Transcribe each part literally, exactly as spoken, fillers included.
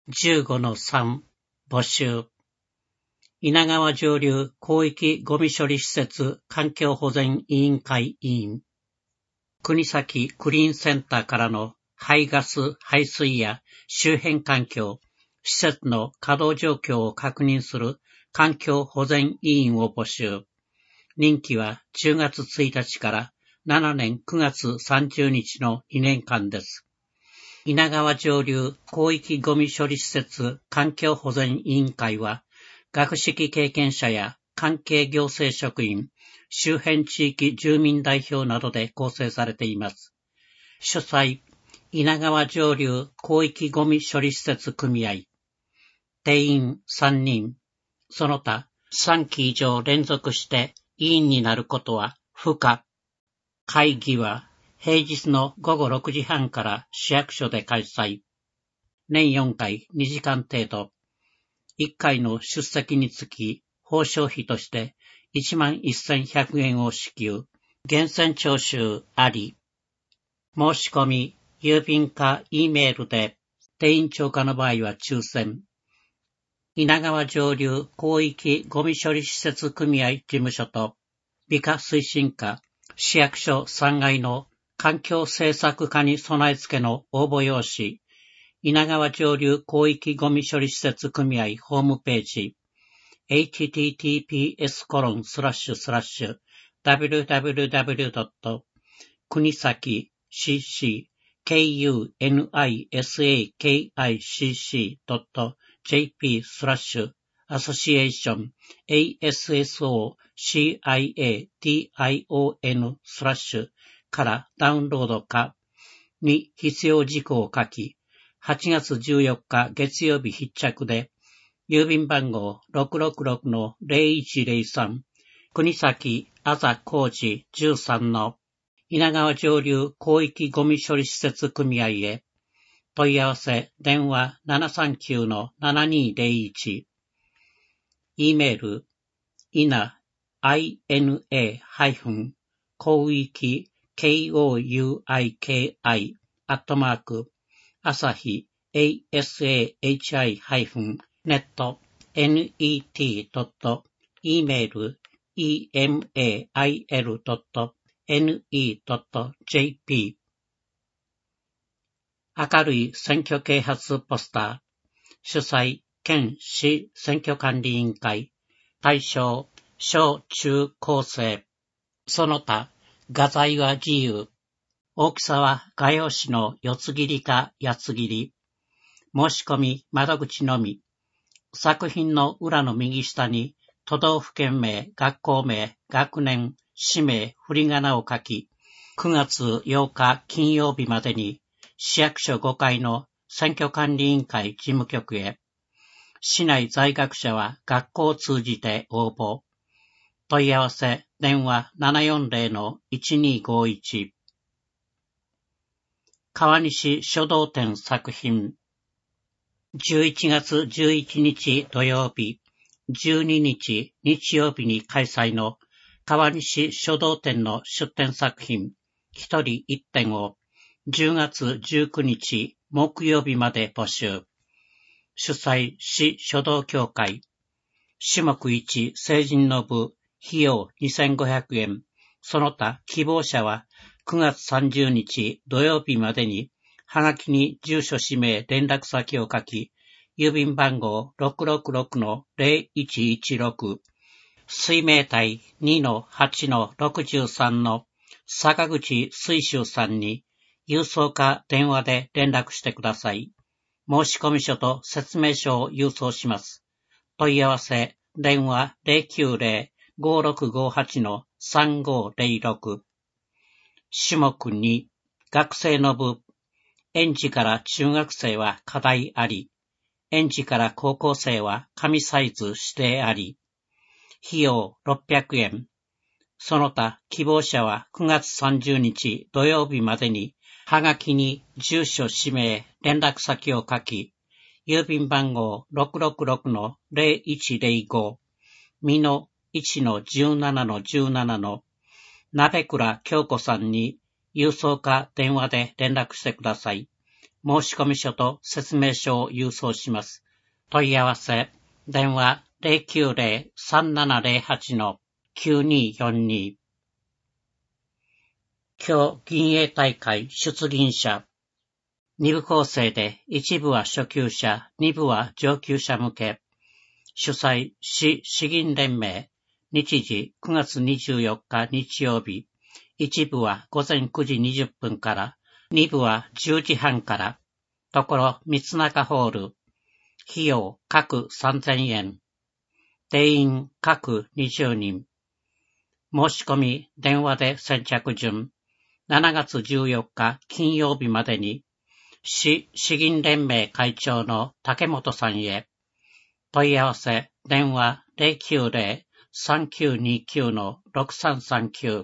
じゅうごのさん 募集。稲川上流広域ゴミ処理施設環境保全委員会委員。国崎クリーンセンターからの排ガス、排水や周辺環境、施設の稼働状況を確認する環境保全委員を募集。任期はじゅうがつついたちからしちねんくがつさんじゅうにちのにねんかんです。稲川上流広域ゴミ処理施設環境保全委員会は、学識経験者や関係行政職員、周辺地域住民代表などで構成されています。主催、稲川上流広域ゴミ処理施設組合。定員さんにん。その他、さんき以上連続して委員になることは不可。会議は、平日のごごろくじはんから市役所で開催。年よんかいにじかん程度。いっかいの出席につき、報奨費としていちまんせんひゃくえんを支給。源泉徴収あり。申し込み、郵便か E メールで、定員超過の場合は抽選。稲川上流広域ゴミ処理施設組合事務所と、美化推進課、市役所さんがいの環境政策課に備え付けの応募用紙、稲川上流広域ゴミ処理施設組合ホームページ、エイチティーティーピーエスコロンスラッシュスラッシュダブリューダブリューダブリュードット国崎 シーシー ケーユーエヌアイエスエーケーアイシーシー ドット ジェーピー スラッシュアソシエーション エーエスエスオーシーアイエーティーアイオーエヌ スラッシュからダウンロードかに必要事項を書き、はちがつじゅうよっか月曜日必着で、郵便番号 ろくろくろくのゼロいちゼロさん、国崎あざ工事じゅうさんの稲川上流広域ゴミ処理施設組合へ、問い合わせ電話 ななさんきゅうのななにゼロいち、E メール、いな、アイエヌエー 広域ケーオーユーアイケーアイ アットマーク朝日 エーエスエーエイチアイ ネット ネット ドット イーメール イーエムエーアイエル ドット ネット ドット ジェーピー 明るい選挙啓発ポスター主催県市選挙管理委員会対象小中高生その他画材は自由。大きさは画用紙の四つ切りか八つ切り。申し込み窓口のみ。作品の裏の右下に都道府県名、学校名、学年、氏名、振り仮名を書き、くがつようか金曜日までに市役所ごかいの選挙管理委員会事務局へ。市内在学者は学校を通じて応募。問い合わせ電話 ななよんゼロのいちにごいち 川西書道展作品じゅういちがつじゅういちにち土曜日じゅうににち日曜日に開催の川西書道展の出展作品ひとりいってんをじゅうがつじゅうくにち木曜日まで募集主催市書道協会種目いち成人の部費用にせんごひゃくえん。その他希望者はくがつさんじゅうにち土曜日までにはがきに住所氏名連絡先を書き、郵便番号 ろくろくろくのゼロいちいちろく、水明体 にのはちのろくさんの坂口水秀さんに郵送か電話で連絡してください。申込書と説明書を郵送します。問い合わせ電話 ゼロきゅうゼロ ごろくごはちのさんごゼロろく 種目に学生の部園児から中学生は課題あり園児から高校生は紙サイズ指定あり費用ろっぴゃくえんその他希望者はくがつさんじゅうにち土曜日までにはがきに住所氏名連絡先を書き郵便番号 ろくろくろくのゼロいちゼロご 美濃いちのじゅうななのじゅうななの鍋倉京子さんに郵送か電話で連絡してください。 申込書と説明書を郵送します。問い合わせ、電話 ゼロきゅうゼロ さんななゼロはち きゅうによんに。今日銀営大会出輪者。二部構成で一部は初級者、二部は上級者向け。主催、市詩吟連盟。日時くがつにじゅうよっか日曜日。一部は午前くじにじゅっぷんから、二部はじゅうじはんから。ところ、三中ホール。費用各さんぜんえん。定員各にじゅうにん。申し込み電話で先着順。しちがつじゅうよっか金曜日までに、市詩吟連盟会長の竹本さんへ。問い合わせ電話 ゼロきゅうゼロ さんきゅうにきゅう ろくさんさんきゅう。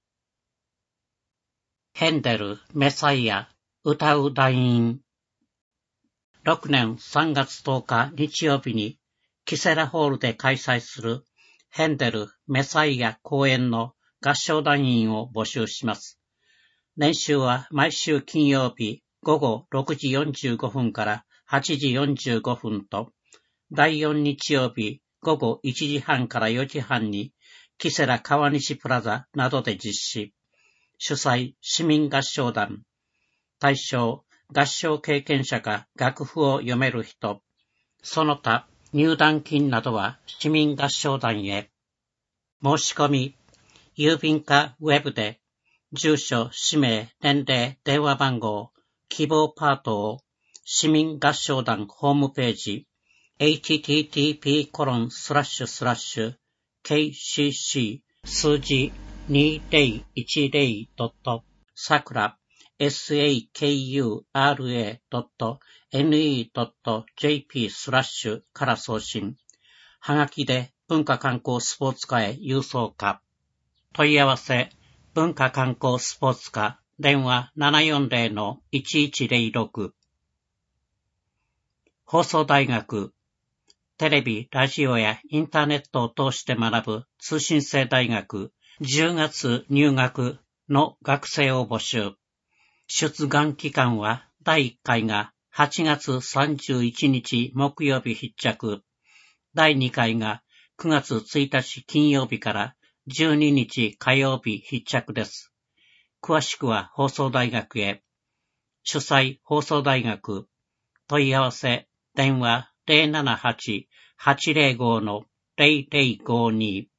ヘンデル、メサイア、歌う団員。ろくねんさんがつとおか日曜日にキセラホールで開催するヘンデル・メサイア公演の合唱団員を募集します。練習は毎週金曜日午後ろくじよんじゅうごふんからはちじよんじゅうごふんと、だいよん日曜日午後いちじはんからよじはんにキセラ川西プラザなどで実施。主催市民合唱団。対象合唱経験者が楽譜を読める人。その他入団金などは市民合唱団へ。申し込み郵便かウェブで住所、氏名、年齢、電話番号、希望パートを市民合唱団ホームページ エイチティーティーピーコロンスラッシュスラッシュケーシーシー 数字にせんじゅうドットさくら サクラ ドット ネット ジェーピー スラッシュから送信。はがきで文化観光スポーツ課へ郵送か。問い合わせ文化観光スポーツ課電話 ななよんゼロのいちいちゼロろく。放送大学テレビ、ラジオやインターネットを通して学ぶ通信制大学じゅうがつ入学の学生を募集。出願期間はだいいっかいがはちがつさんじゅういちにち木曜日必着。だいにかいがくがつついたち金曜日からじゅうににち火曜日必着です。詳しくは放送大学へ。主催放送大学。問い合わせ電話 ゼロななはち はちゼロご のゼロゼロごに。